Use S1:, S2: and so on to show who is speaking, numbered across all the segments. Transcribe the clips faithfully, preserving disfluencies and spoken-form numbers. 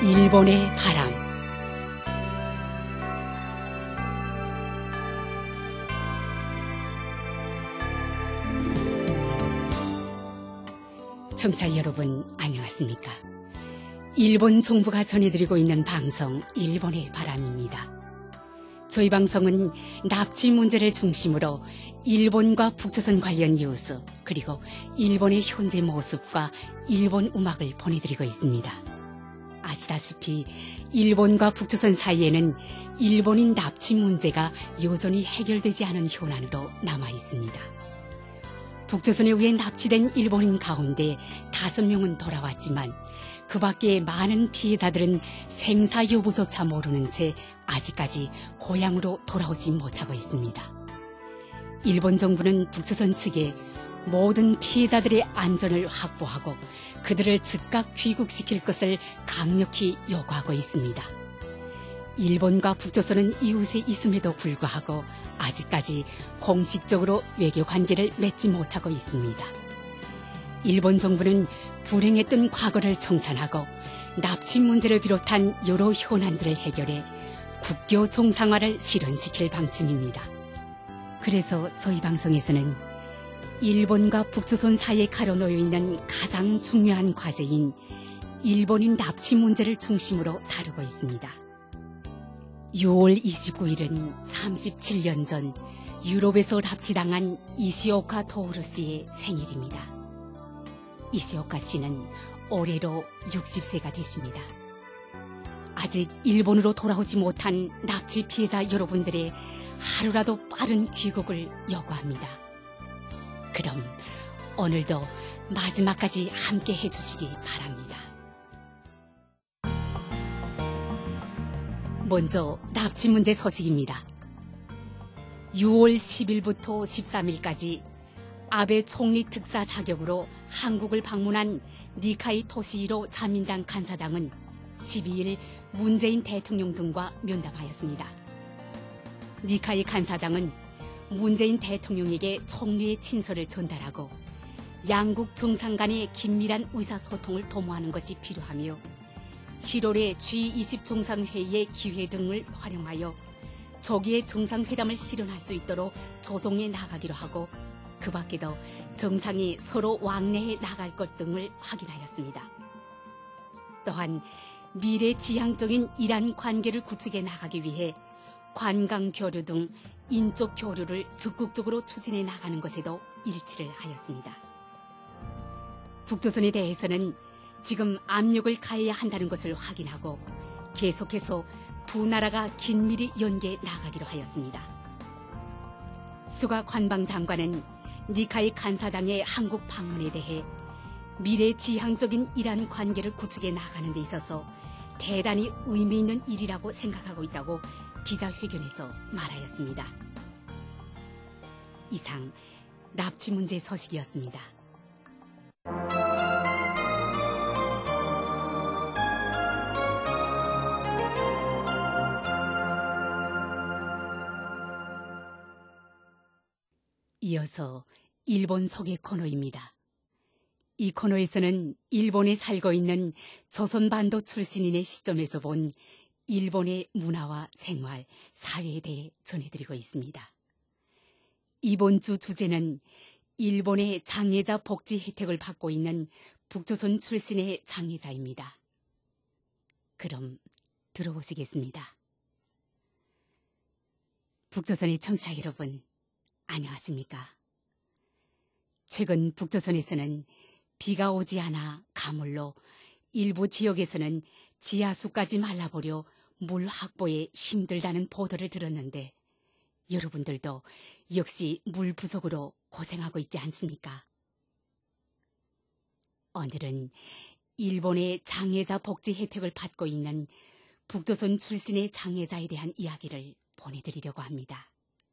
S1: 일본의 바람. 청취자 여러분, 안녕하십니까? 일본 정부가 전해드리고 있는 방송 일본의 바람입니다. 저희 방송은 납치 문제를 중심으로 일본과 북조선 관련 뉴스, 그리고 일본의 현재 모습과 일본 음악을 보내드리고 있습니다. 아시다시피 일본과 북조선 사이에는 일본인 납치 문제가 여전히 해결되지 않은 현안으로 남아 있습니다. 북조선에 의해 납치된 일본인 가운데 다섯 명은 돌아왔지만 그 밖에 많은 피해자들은 생사 여부조차 모르는 채 아직까지 고향으로 돌아오지 못하고 있습니다. 일본 정부는 북조선 측에 모든 피해자들의 안전을 확보하고 그들을 즉각 귀국시킬 것을 강력히 요구하고 있습니다. 일본과 북조선은 이웃에 있음에도 불구하고 아직까지 공식적으로 외교관계를 맺지 못하고 있습니다. 일본 정부는 불행했던 과거를 청산하고 납치 문제를 비롯한 여러 현안들을 해결해 국교 정상화를 실현시킬 방침입니다. 그래서 저희 방송에서는 일본과 북조선 사이에 가려놓여 있는 가장 중요한 과제인 일본인 납치 문제를 중심으로 다루고 있습니다. 유월 이십구일은 삼십칠 년 전 유럽에서 납치당한 이시오카 토오루 씨의 생일입니다. 이시오카 씨는 올해로 육십 세가 되십니다. 아직 일본으로 돌아오지 못한 납치 피해자 여러분들의 하루라도 빠른 귀국을 요구합니다. 그럼 오늘도 마지막까지 함께 해주시기 바랍니다. 먼저 납치 문제 소식입니다. 유월 십일부터 십삼일까지 아베 총리 특사 자격으로 한국을 방문한 니카이 토시히로 자민당 간사장은 십이일 문재인 대통령 등과 면담하였습니다. 니카이 간사장은 문재인 대통령에게 총리의 친서를 전달하고 양국 정상 간의 긴밀한 의사소통을 도모하는 것이 필요하며 칠월에 지 이십 정상회의의 기회 등을 활용하여 조기에 정상회담을 실현할 수 있도록 조정해 나가기로 하고 그 밖에도 정상이 서로 왕래해 나갈 것 등을 확인하였습니다. 또한 미래지향적인 이란 관계를 구축해 나가기 위해 관광교류 등 인적 교류를 적극적으로 추진해 나가는 것에도 일치를 하였습니다. 북조선에 대해서는 지금 압력을 가해야 한다는 것을 확인하고 계속해서 두 나라가 긴밀히 연계해 나가기로 하였습니다. 수가 관방장관은 니카이 간사장의 한국 방문에 대해 미래지향적인 이란 관계를 구축해 나가는 데 있어서 대단히 의미 있는 일이라고 생각하고 있다고 기자회견에서 말하였습니다. 이상 납치 문제 소식이었습니다. 이어서 일본 소개 코너입니다. 이 코너에서는 일본에 살고 있는 조선반도 출신인의 시점에서 본 일본의 문화와 생활, 사회에 대해 전해드리고 있습니다. 이번 주 주제는 일본의 장애자 복지 혜택을 받고 있는 북조선 출신의 장애자입니다. 그럼 들어보시겠습니다. 북조선의 청취자 여러분, 안녕하십니까? 최근 북조선에서는 비가 오지 않아 가물로 일부 지역에서는 지하수까지 말라버려 물 확보에 힘들다는 보도를 들었는데 여러분들도 역시 물 부족으로 고생하고 있지 않습니까? 오늘은 일본의 장애자 복지 혜택을 받고 있는 북조선 출신의 장애자에 대한 이야기를 보내드리려고 합니다.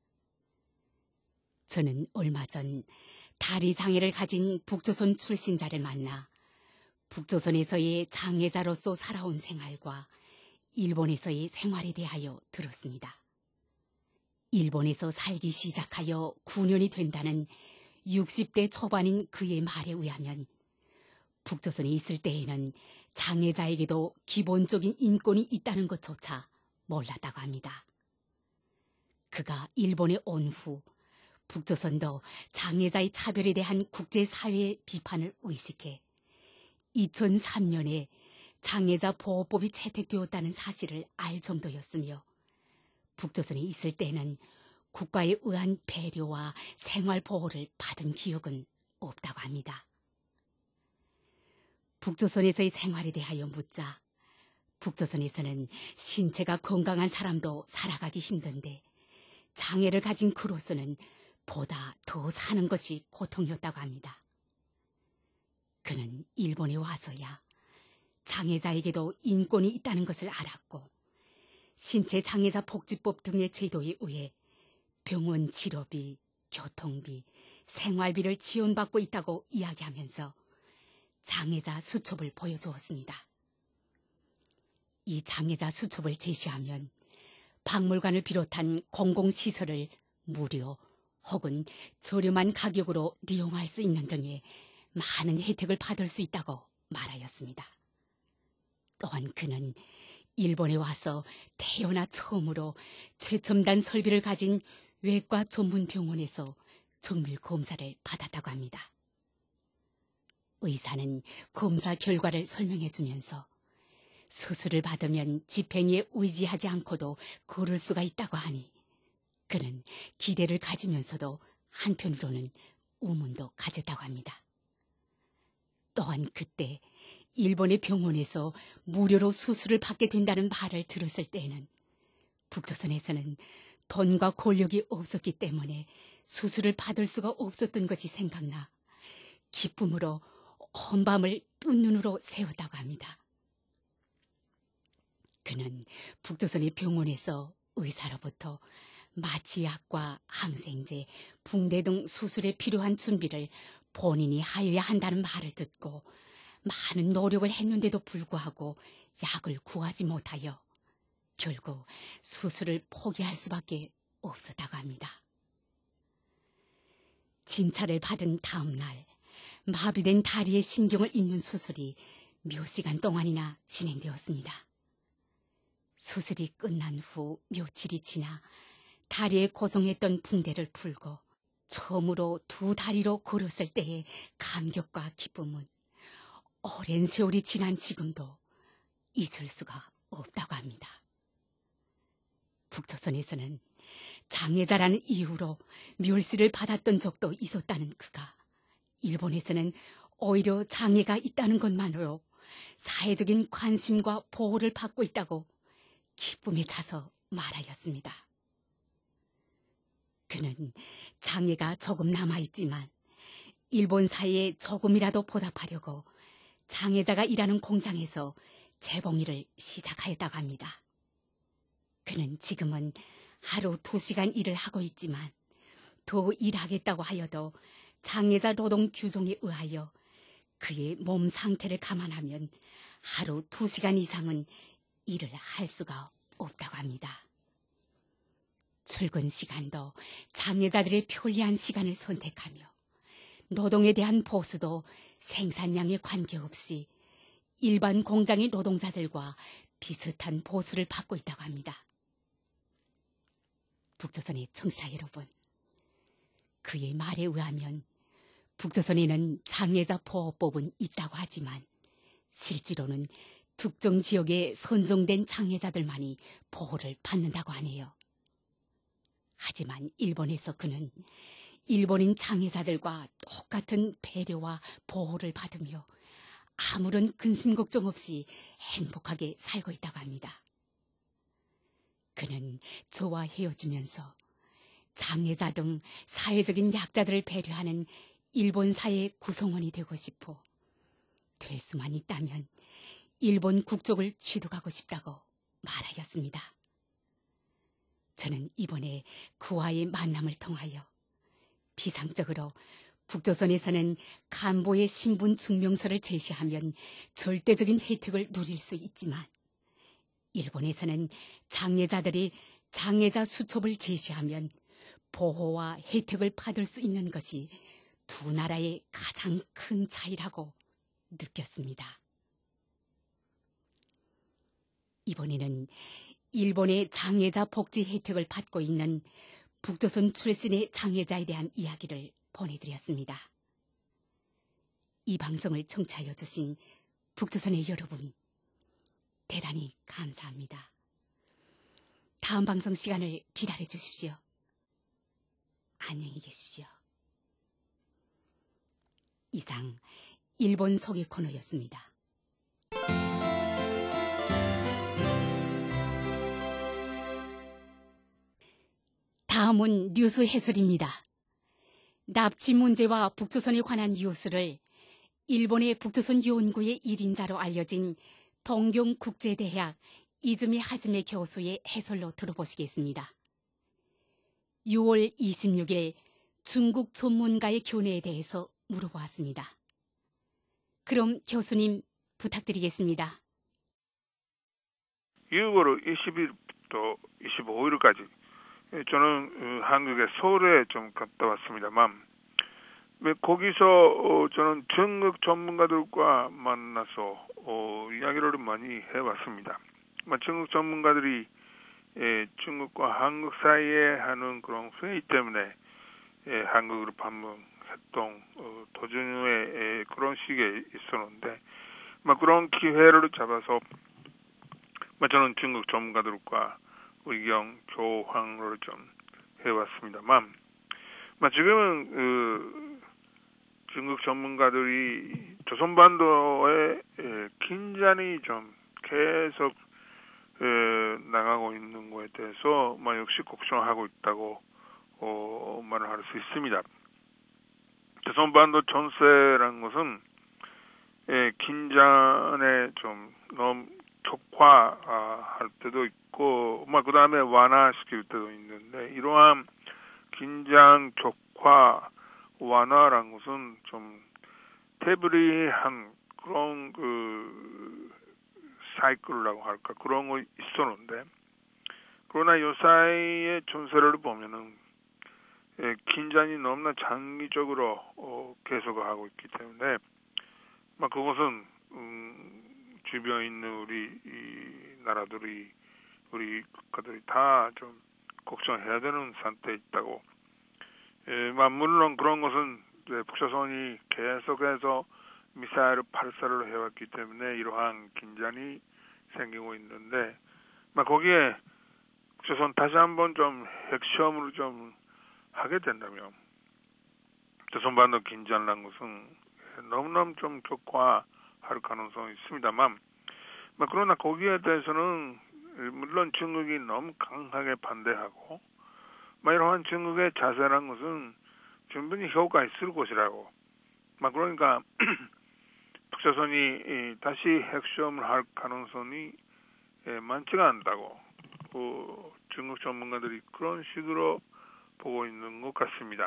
S1: 저는 얼마 전 다리 장애를 가진 북조선 출신자를 만나 북조선에서의 장애자로서 살아온 생활과 일본에서의 생활에 대하여 들었습니다. 일본에서 살기 시작하여 구 년이 된다는 육십 대 초반인 그의 말에 의하면 북조선에 있을 때에는 장애자에게도 기본적인 인권이 있다는 것조차 몰랐다고 합니다. 그가 일본에 온 후 북조선도 장애자의 차별에 대한 국제사회의 비판을 의식해 이천삼 년에 장애자 보호법이 채택되었다는 사실을 알 정도였으며 북조선에 있을 때는 국가에 의한 배려와 생활보호를 받은 기억은 없다고 합니다. 북조선에서의 생활에 대하여 묻자 북조선에서는 신체가 건강한 사람도 살아가기 힘든데 장애를 가진 그로서는 보다 더 사는 것이 보통이었다고 합니다. 그는 일본에 와서야 장애자에게도 인권이 있다는 것을 알았고 신체 장애자 복지법 등의 제도에 의해 병원 치료비, 교통비, 생활비를 지원받고 있다고 이야기하면서 장애자 수첩을 보여주었습니다. 이 장애자 수첩을 제시하면 박물관을 비롯한 공공시설을 무료 혹은 저렴한 가격으로 이용할 수 있는 등의 많은 혜택을 받을 수 있다고 말하였습니다. 또한 그는 일본에 와서 태어나 처음으로 최첨단 설비를 가진 외과 전문 병원에서 정밀 검사를 받았다고 합니다. 의사는 검사 결과를 설명해 주면서 수술을 받으면 지팽이에 의지하지 않고도 걸을 수가 있다고 하니 그는 기대를 가지면서도 한편으로는 의문도 가졌다고 합니다. 또한 그때 일본의 병원에서 무료로 수술을 받게 된다는 말을 들었을 때에는 북조선에서는 돈과 권력이 없었기 때문에 수술을 받을 수가 없었던 것이 생각나 기쁨으로 온 밤을 뜬 눈으로 새웠다고 합니다. 그는 북조선의 병원에서 의사로부터 마취약과 항생제, 붕대 등 수술에 필요한 준비를 본인이 하여야 한다는 말을 듣고 많은 노력을 했는데도 불구하고 약을 구하지 못하여 결국 수술을 포기할 수밖에 없었다고 합니다. 진찰을 받은 다음 날 마비된 다리에 신경을 잇는 수술이 몇 시간 동안이나 진행되었습니다. 수술이 끝난 후 며칠이 지나 다리에 고정했던 붕대를 풀고 처음으로 두 다리로 걸었을 때의 감격과 기쁨은 오랜 세월이 지난 지금도 잊을 수가 없다고 합니다. 북조선에서는 장애자라는 이유로 멸시를 받았던 적도 있었다는 그가 일본에서는 오히려 장애가 있다는 것만으로 사회적인 관심과 보호를 받고 있다고 기쁨에 차서 말하였습니다. 그는 장애가 조금 남아있지만 일본 사회에 조금이라도 보답하려고 장애자가 일하는 공장에서 재봉일을 시작하였다고 합니다. 그는 지금은 하루 두 시간 일을 하고 있지만 더 일하겠다고 하여도 장애자 노동 규정에 의하여 그의 몸 상태를 감안하면 하루 두 시간 이상은 일을 할 수가 없다고 합니다. 출근 시간도 장애자들의 편리한 시간을 선택하며 노동에 대한 보수도 생산량에 관계없이 일반 공장의 노동자들과 비슷한 보수를 받고 있다고 합니다. 북조선의 청취자 여러분, 그의 말에 의하면 북조선에는 장애자 보호법은 있다고 하지만 실제로는 특정 지역에 선정된 장애자들만이 보호를 받는다고 하네요. 하지만 일본에서 그는 일본인 장애자들과 똑같은 배려와 보호를 받으며 아무런 근심 걱정 없이 행복하게 살고 있다고 합니다. 그는 저와 헤어지면서 장애자 등 사회적인 약자들을 배려하는 일본 사회의 구성원이 되고 싶어 될 수만 있다면 일본 국적을 취득하고 싶다고 말하였습니다. 저는 이번에 그와의 만남을 통하여 비상적으로 북조선에서는 간부의 신분 증명서를 제시하면 절대적인 혜택을 누릴 수 있지만 일본에서는 장애자들이 장애자 수첩을 제시하면 보호와 혜택을 받을 수 있는 것이 두 나라의 가장 큰 차이라고 느꼈습니다. 이번에는 일본의 장애자 복지 혜택을 받고 있는 북조선 출신의 장애자에 대한 이야기를 보내드렸습니다. 이 방송을 청취하여 주신 북조선의 여러분, 대단히 감사합니다. 다음 방송 시간을 기다려 주십시오. 안녕히 계십시오. 이상 일본 소개 코너였습니다. 다음은 뉴스 해설입니다. 납치 문제와 북조선에 관한 뉴스를 일본의 북조선 연구의 일인자로 알려진 동경국제대학 이즈미 하즈메 교수의 해설로 들어보시겠습니다. 유월 이십육일 중국 전문가의 견해에 대해서 물어보았습니다. 그럼 교수님 부탁드리겠습니다.
S2: 유월 이십일부터 이십오일까지 저는 한국의 서울에 좀 갔다 왔습니다만 거기서 저는 중국 전문가들과 만나서 이야기를 많이 해왔습니다. 중국 전문가들이 중국과 한국 사이에 하는 그런 회의 때문에 한국으로 방문했던 도중에 그런 시기에 있었는데 그런 기회를 잡아서 저는 중국 전문가들과 의견 교환을 좀 해왔습니다만 지금은 그 중국 전문가들이 조선반도의 긴장이 좀 계속 나가고 있는 것에 대해서 역시 걱정하고 있다고 말을 할 수 있습니다. 조선반도 전세라는 것은 긴장에 좀 너무 격화할 때도 있고, 그 다음에 완화시킬 때도 있는데, 이러한 긴장 격화 완화라는 것은 좀 테브리한 그런 그 사이클이라고 할까 그런 거 있었는데, 그러나 이 사이의 전세를 보면은 예, 긴장이 너무나 장기적으로 어, 계속하고 있기 때문에, 막 그것은 음, 주변에 있는 우리 이 나라들이 우리 국가들이 다 좀 걱정해야 되는 상태에 있다고. 예, 물론 그런 것은 이제 북조선이 계속해서 미사일 발사를 해왔기 때문에 이러한 긴장이 생기고 있는데, 막 거기에 북조선 다시 한번 좀 핵시험으로 좀 하게 된다면 조선반도 긴장이라는 것은 너무너무 좀 격화할 가능성이 있습니다만, 그러나 거기에 대해서는 물론 중국이 너무 강하게 반대하고 이러한 중국의 자세라는 것은 충분히 효과가 있을 것이라고. 그러니까 북조선이 다시 핵시험을 할 가능성이 많지가 않다고 그 중국 전문가들이 그런 식으로 보고 있는 것 같습니다.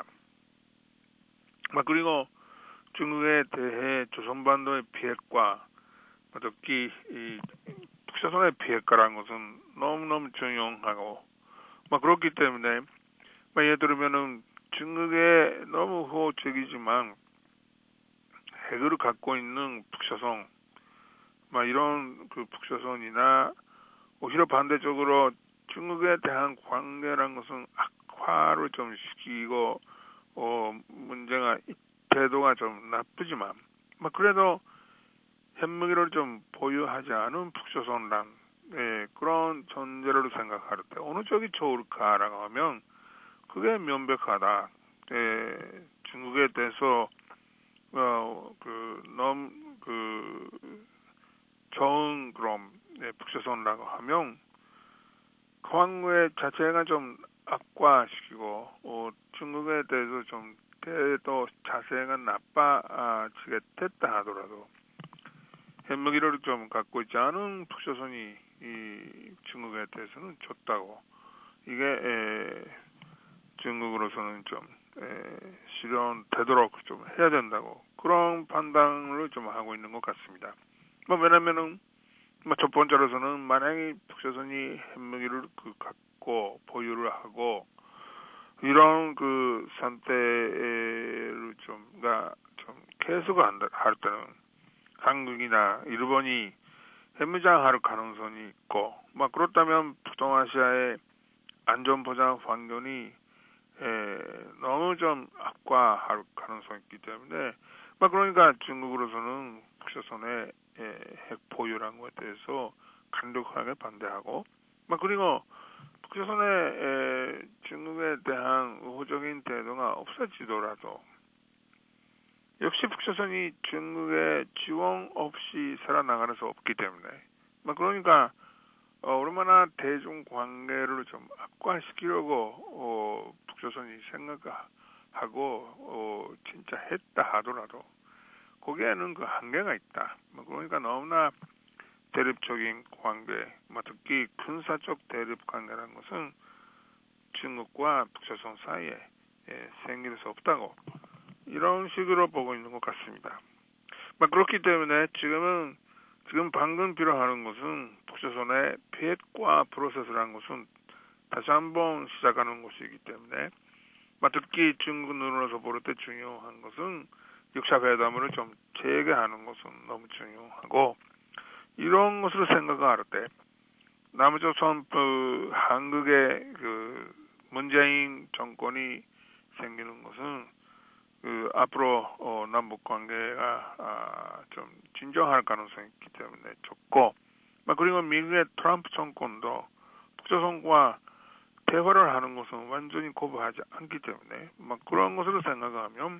S2: 그리고 중국에 대해 조선반도의 비핵화, 특히 이 북조선의 비핵화라는 것은 너무너무 중요하고, 그렇기 때문에 예를 들면은 중국에 너무 호적이지만 핵을 갖고 있는 북조선, 이런 그 북조선이나 오히려 반대적으로 중국에 대한 관계라는 것은 악화를 좀 시키고 어 문제가 태도가 좀 나쁘지만 그래도 핵무기를 좀 보유하지 않은 북조선란 예, 그런 존재를 생각할 때 어느 쪽이 좋을까라고 하면 그게 명백하다. 예, 중국에 대해서 어, 그 너무 그 좋은 그런 예, 북조선이라고 하면 관계 자체가 좀 악화시키고 어, 중국에 대해서 좀 태도 자세가 나빠지게 됐다 하더라도 핵무기를 좀 갖고 있지 않은 북조선이 이 중국에 대해서는 좋다고. 이게 에, 중국으로서는 좀 에, 실현되도록 좀 해야 된다고 그런 판단을 좀 하고 있는 것 같습니다. 뭐 왜냐면은 뭐 첫 번째로서는 만약에 북조선이 핵무기를 그 갖고 보유를 하고 이런 그 상태를 좀가 좀 계속 할 때는 한국이나 일본이 핵무장할 가능성이 있고, 막 그렇다면 북동아시아의 안전보장 환경이 에, 너무 좀 악화할 가능성이 있기 때문에, 막 그러니까 중국으로서는 북조선의 에, 핵 보유라는 것에 대해서 강력하게 반대하고, 막 그리고 북조선의 에, 중국에 대한 우호적인 태도가 없어지더라도 역시 북조선이 중국의 지원 없이 살아나갈 수 없기 때문에, 막 그러니까 어, 얼마나 대중 관계를 좀 악화시키려고 어, 북조선이 생각하고 어, 진짜 했다 하더라도 거기에는 그 한계가 있다. 뭐 그러니까 너무나 대립적인 관계, 뭐 특히 군사적 대립 관계라는 것은 중국과 북조선 사이에 예, 생길 수 없다고 이런 식으로 보고 있는 것 같습니다. 뭐 그렇기 때문에 지금은 지금 방금 필요하는 것은 북조선의 비핵화 프로세스라는 것은 다시 한번 시작하는 것이기 때문에, 뭐 특히 중국 눈으로서 볼 때 중요한 것은 육 차 회담을 좀 재개하는 것은 너무 중요하고, 이런 것을 생각할 때 남조선 그 한국의 그 문재인 정권이 생기는 것은 그 앞으로 어, 남북 관계가 아, 좀 진정할 가능성이 있기 때문에 좋고, 막 그리고 미국의 트럼프 정권도 북조선과 대화를 하는 것은 완전히 거부하지 않기 때문에, 막 그런 것으로 생각하면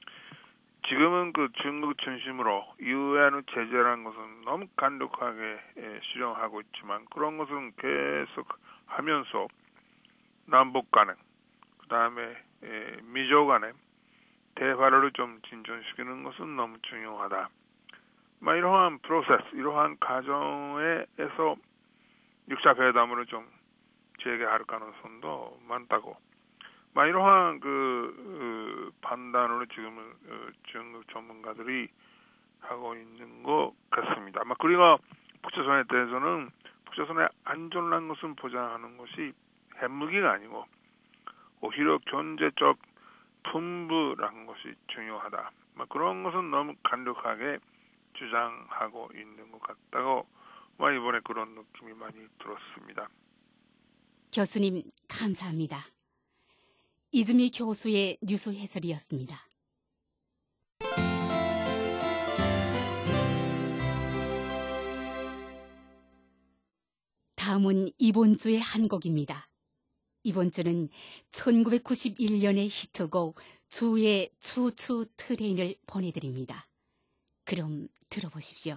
S2: 지금은 그 중국 중심으로 유엔 제재라는 것은 너무 강력하게 예, 수령하고 있지만 그런 것은 계속 하면서 남북 간에 그 다음에 예, 미조 간에 대화를 좀 진전시키는 것은 너무 중요하다. 막 이러한 프로세스, 이러한 과정에서 육 차 회담으로 좀 재개할 가능성도 많다고. 막 이러한 그, 그 판단으로 지금은 어, 중국 전문가들이 하고 있는 것 같습니다. 막 그리고 북조선에 대해서는 북조선의 안전한 것은 보장하는 것이 핵무기가 아니고 오히려 경제적 분부라는 것이 중요하다. 막 그런 것은 너무 강력하게 주장하고 있는 것 같다고 막 이번에 그런 느낌이 많이 들었습니다.
S1: 교수님 감사합니다. 이즈미 교수의 뉴스 해설이었습니다. 다음은 이번 주의 한 곡입니다. 이번 주는 천구백구십일 년의 히트곡 주의 추추 트레인을 보내드립니다. 그럼 들어보십시오.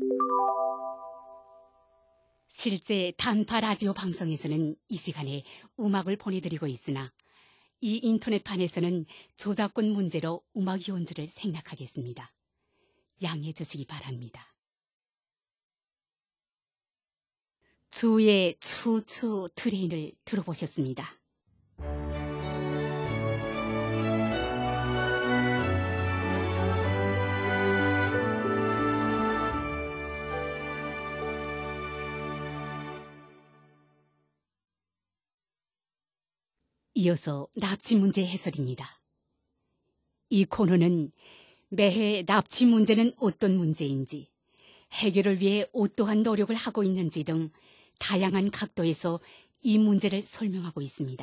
S1: 실제 단파 라디오 방송에서는 이 시간에 음악을 보내드리고 있으나 이 인터넷판에서는 저작권 문제로 음악 연주를 생략하겠습니다. 양해해 주시기 바랍니다. 주의 추추 트레인을 들어보셨습니다. 이어서 납치 문제 해설입니다. 이 코너는 매해 납치 문제는 어떤 문제인지, 해결을 위해 어떠한 노력을 하고 있는지 등 다양한 각도에서 이 문제를 설명하고 있습니다.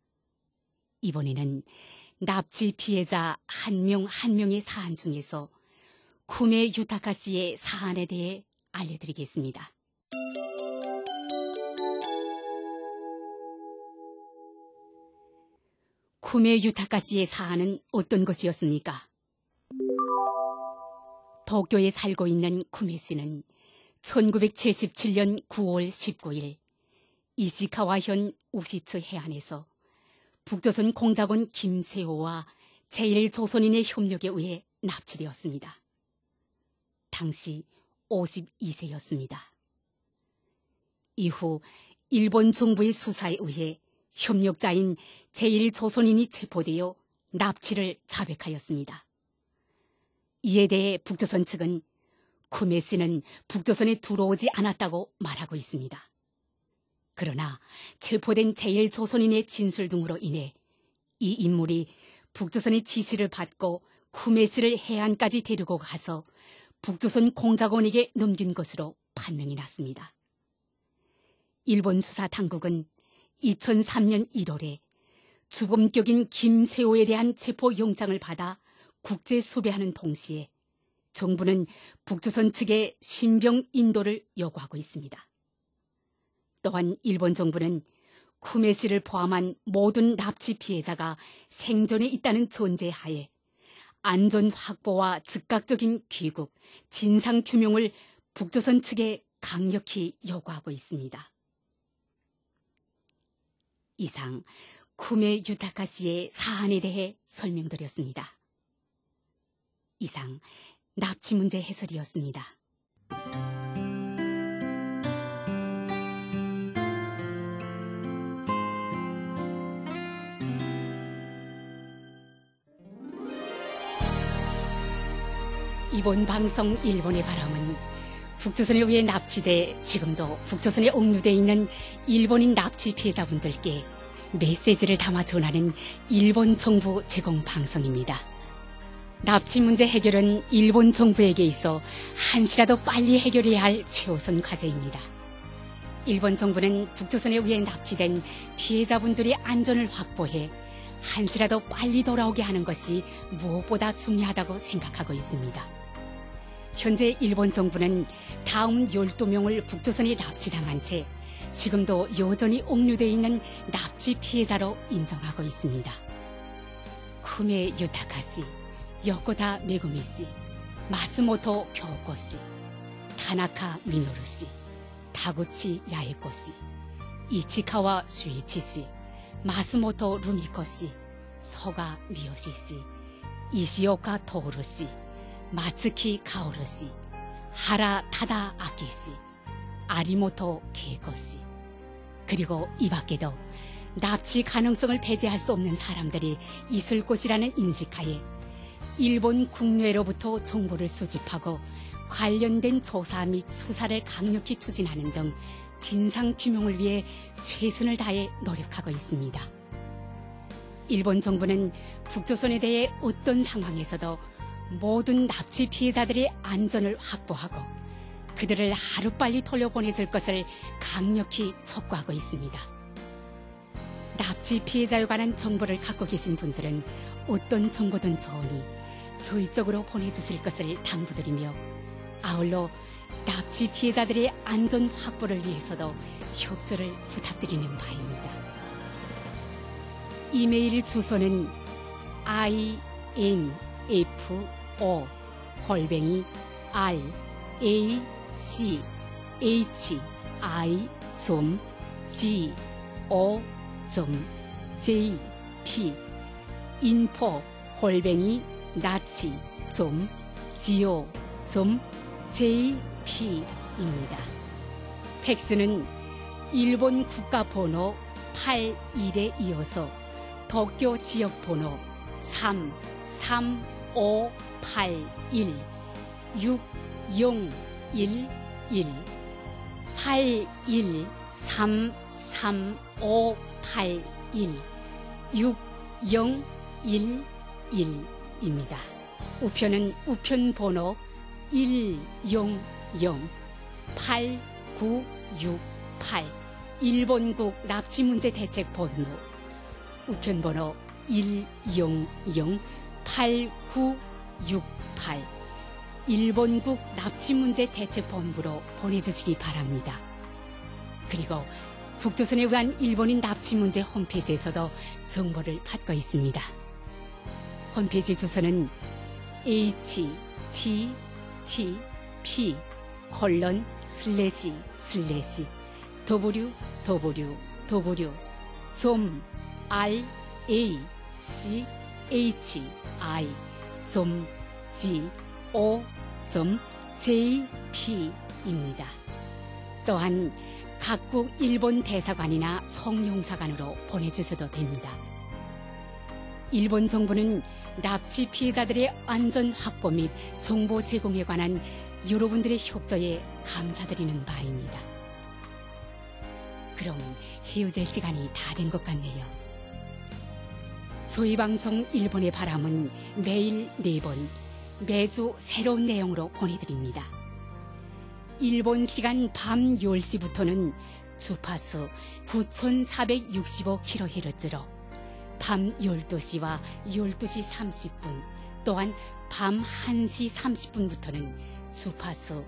S1: 이번에는 납치 피해자 한 명 한 명의 사안 중에서 쿠메 유타카 씨의 사안에 대해 알려드리겠습니다. 쿠메 유타카 씨의 사안은 어떤 것이었습니까? 도쿄에 살고 있는 쿠메 씨는 천구백칠십칠 년 구월 십구일 이시카와현 우시츠 해안에서 북조선 공작원 김세호와 제일 조선인의 협력에 의해 납치되었습니다. 당시 오십이 세였습니다. 이후 일본 정부의 수사에 의해 협력자인 제일 조선인이 체포되어 납치를 자백하였습니다. 이에 대해 북조선 측은 쿠메 씨는 북조선에 들어오지 않았다고 말하고 있습니다. 그러나 체포된 제일 조선인의 진술 등으로 인해 이 인물이 북조선의 지시를 받고 쿠메 씨를 해안까지 데리고 가서 북조선 공작원에게 넘긴 것으로 판명이 났습니다. 일본 수사 당국은 이천삼 년 일월에 주범격인 김세호에 대한 체포영장을 받아 국제 수배하는 동시에 정부는 북조선 측에 신병 인도를 요구하고 있습니다. 또한 일본 정부는 쿠메 씨를 포함한 모든 납치 피해자가 생존에 있다는 전제하에 안전 확보와 즉각적인 귀국, 진상 규명을 북조선 측에 강력히 요구하고 있습니다. 이상 쿠메 유타카 씨의 사안에 대해 설명드렸습니다. 이상 납치 문제 해설이었습니다. 이번 방송 일본의 바람은 북조선에 의해 납치돼 지금도 북조선에 옥류돼 있는 일본인 납치 피해자분들께 메시지를 담아 전하는 일본 정부 제공 방송입니다. 납치 문제 해결은 일본 정부에게 있어 한시라도 빨리 해결해야 할 최우선 과제입니다. 일본 정부는 북조선에 의해 납치된 피해자분들의 안전을 확보해 한시라도 빨리 돌아오게 하는 것이 무엇보다 중요하다고 생각하고 있습니다. 현재 일본 정부는 다음 열두 명을 북조선에 납치당한 채 지금도 여전히 옥류되어 있는 납치 피해자로 인정하고 있습니다. 쿠메 유타카 씨, 요코다 메구미 씨, 마츠모토 교코 씨, 타나카 미노루 씨, 타구치 야에코 씨, 이치카와 슈이치 씨, 마스모토 루미코 씨, 서가 미요시 씨, 이시오카 토우루 씨, 마츠키 카오루 씨, 하라 타다 아키 씨, 아리모토 케이코 씨, 그리고 이 밖에도 납치 가능성을 배제할 수 없는 사람들이 있을 것이라는 인식하에 일본 국내로부터 정보를 수집하고 관련된 조사 및 수사를 강력히 추진하는 등 진상규명을 위해 최선을 다해 노력하고 있습니다. 일본 정부는 북조선에 대해 어떤 상황에서도 모든 납치 피해자들의 안전을 확보하고 그들을 하루빨리 돌려보내줄 것을 강력히 촉구하고 있습니다. 납치 피해자에 관한 정보를 갖고 계신 분들은 어떤 정보든 좋으니 저희 쪽으로 보내주실 것을 당부드리며 아울러 납치 피해자들의 안전 확보를 위해서도 협조를 부탁드리는 바입니다. 이메일 주소는 info 골뱅이 r a c h i g o j p info 골뱅이 나치 go jp입니다. 팩스는 일본 국가번호 팔십일에 이어서 도쿄 지역번호 삼 삼 오 팔 일 육 영 일 일 팔 일 삼 삼 오 팔 일 육 영 일 일입니다. 우편은 우편번호 일 영 영 팔 구 육 팔 일본국 납치문제 대책본부 우편번호 일 영 영 팔 구 육 팔 일본국 납치문제 대책본부로 보내주시기 바랍니다. 그리고 북조선에 의한 일본인 납치문제 홈페이지에서도 정보를 받고 있습니다. 홈페이지 주소는 http 콜론 슬래시 슬래시 www 점 r a c h i 점 g o 점 j p입니다. 또한 각국 일본 대사관이나 총영사관으로 보내주셔도 됩니다. 일본 정부는 납치 피해자들의 안전 확보 및 정보 제공에 관한 여러분들의 협조에 감사드리는 바입니다. 그럼 헤어질 시간이 다 된 것 같네요. 저희 방송 일본의 바람은 매일 네 번 매주 새로운 내용으로 보내드립니다. 일본 시간 밤 열 시부터는 주파수 구천사백육십오 킬로헤르츠로 밤 열두 시와 열두 시 삼십 분 또한 밤 한 시 삼십 분부터는 주파수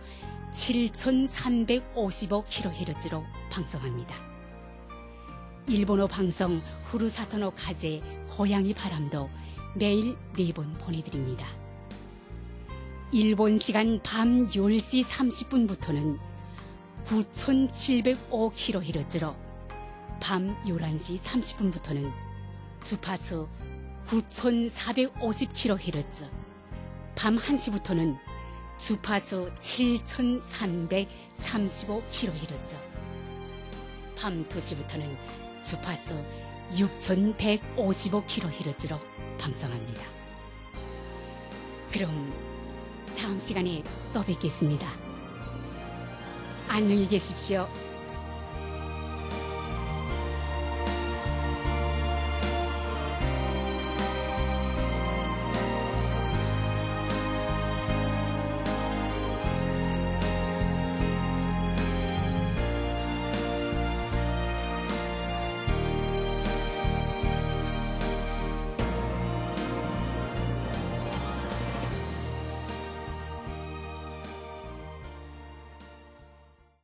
S1: 칠천삼백오십오 킬로헤르츠로 방송합니다. 일본어 방송 후루사토노 카제 고양이 바람도 매일 네 번 보내드립니다. 일본 시간 밤 열 시 삼십 분부터는 구천칠백오 킬로헤르츠로 밤 열한 시 삼십 분부터는 주파수 구천사백오십 킬로헤르츠, 밤 한 시부터는 주파수 칠천삼백삼십오 킬로헤르츠, 밤 두 시부터는 주파수 육천백오십오 킬로헤르츠로 방송합니다. 그럼 다음 시간에 또 뵙겠습니다. 안녕히 계십시오.